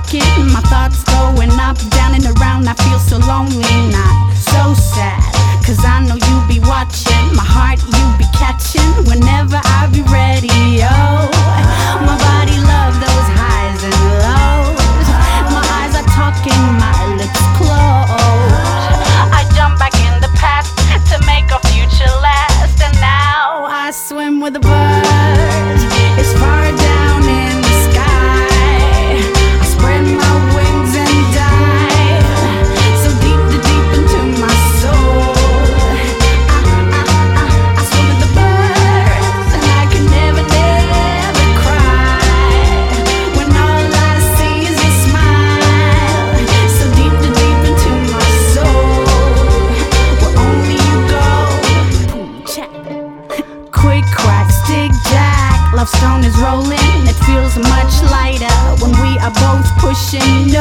pocket, my thoughts going up, down and around. I feel so lonely, not so sad, 'cause I know you be watching. My heart you be catching whenever I be ready. Oh, my body love those highs and lows. My eyes are talking, my lips close. I jump back in the past to make our future last, and now I swim with the birds. It's far down in the sky. I spread my wings and dive so deep into my soul. I swim with the birds, and I can never cry when all I see is your smile. So deep into my soul, where only you go. Boom, check. Quick crack, stick jack, love stone is rolling. It feels much lighter when we are both pushing. No